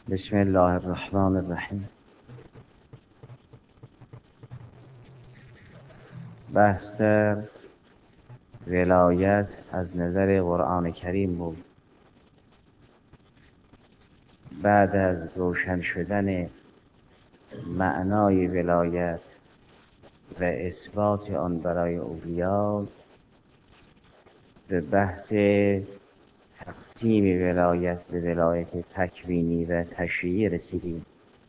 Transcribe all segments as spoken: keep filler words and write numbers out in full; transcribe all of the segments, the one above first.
بسم الله الرحمن الرحیم. بحث در ولایت از نظر قرآن کریم بود. بعد از روشن شدن معنای ولایت و اثبات آن برای اولیا، به بحث تقسیم ولایت به ولایت تکوینی و تشریعی رسیدیم.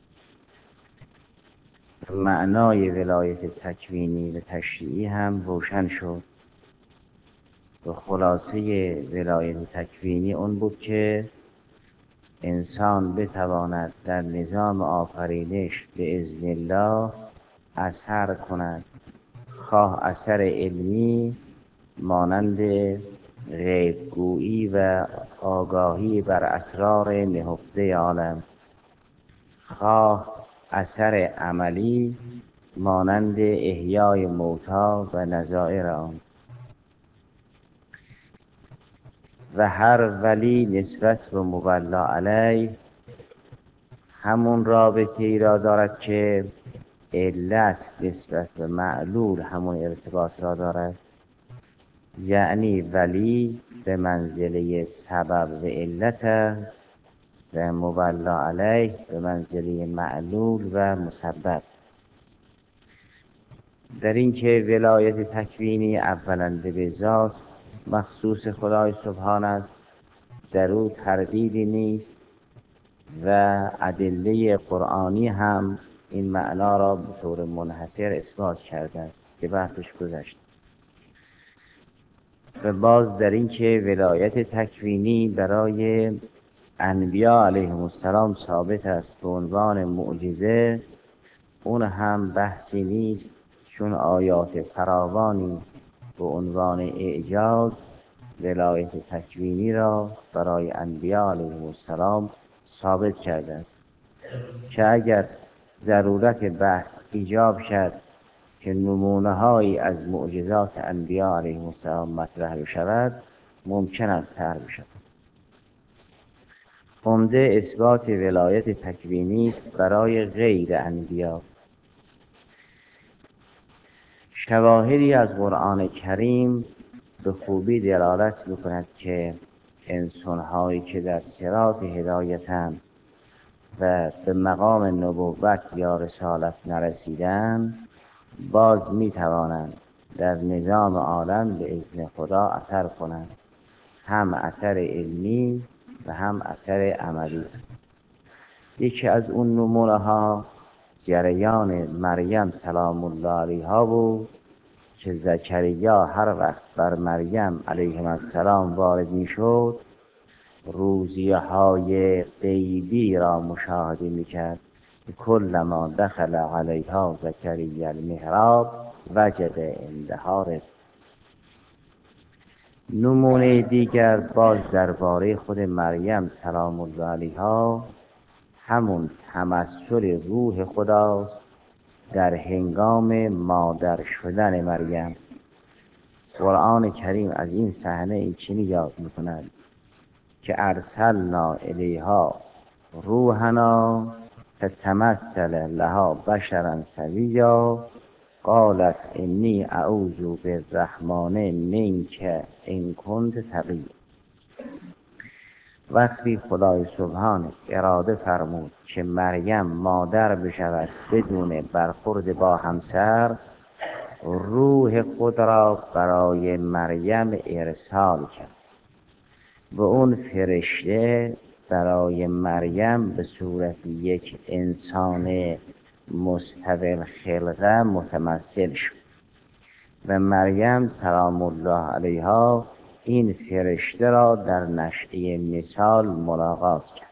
معنای ولایت تکوینی و تشریعی هم روشن شد. و خلاصه ولایت تکوینی اون بود که انسان بتواند در نظام آفرینش به اذن الله اثر کند، خواه اثر علمی مانند غیبگویی و آگاهی بر اسرار نهفته عالم، خواه اثر عملی مانند احیای موتی و نظائر آن. و هر ولی نسبت به مولا علیه همون رابطه ای را دارد که علت نسبت به معلول همون ارتباط را دارد. یعنی ولی به منزله سبب و علت است و مولا علیه به منزله معلول و مسبب. در این که ولایت تکوینی اولا به ذات مخصوص خدای سبحان است، در او تردیدی نیست و ادله قرآنی هم این معنا را به طور منحصر اثبات کرده است که بحثش گذشت. و باز در این که ولایت تکوینی برای انبیا علیهم السلام ثابت است به عنوان معجزه، اون هم بحثی نیست، چون آیات فراوانی به عنوان اعجاز ولایت تکوینی را برای انبیا علیهم السلام ثابت کرده است که اگر ضرورت بحث ایجاب شد که نمونه هایی از معجزات انبیا علیهم السلام مطرح بشود، ممکن است طرح بشود. عمده اثبات ولایت تکوینی است برای غیر انبیا. شواهدی از قرآن کریم به خوبی دلالت می‌کند که انسان‌هایی که در صراط هدایتند و به مقام نبوت یا رسالت نرسیدند، باز می‌توانند در نظام عالم به اذن خدا اثر کنند، هم اثر علمی و هم اثر عملی. یکی از اون نمونه ها جریان مریم سلام الله علیها بود که زکریا هر وقت بر مریم علیه السلام وارد می شد، روزیه های غیبی را مشاهده می کرد. کلما دخل علیها زکریا المحراب وجد عندها رزقا. نمونه دیگر باز درباره خود مریم سلام الله علیها همون تمثل روح خداست در هنگام مادر شدن مریم. قرآن کریم از این صحنه این چنین یاد می‌کند که ارسلنا الیها روحنا فتمثل لها بشرا سویا قالت انی اعوذ بالرحمن منک ان کنت تقیا. وقتی خدای سبحان اراده فرمود که مریم مادر بشود بدون برخورد با همسر، روح خود را برای مریم ارسال کرد و اون فرشته برای مریم به صورت یک انسان مستوی الخلقه متمثل شد و مریم سلام الله علیها این فرشته را در نشأه مثال ملاقات کرد.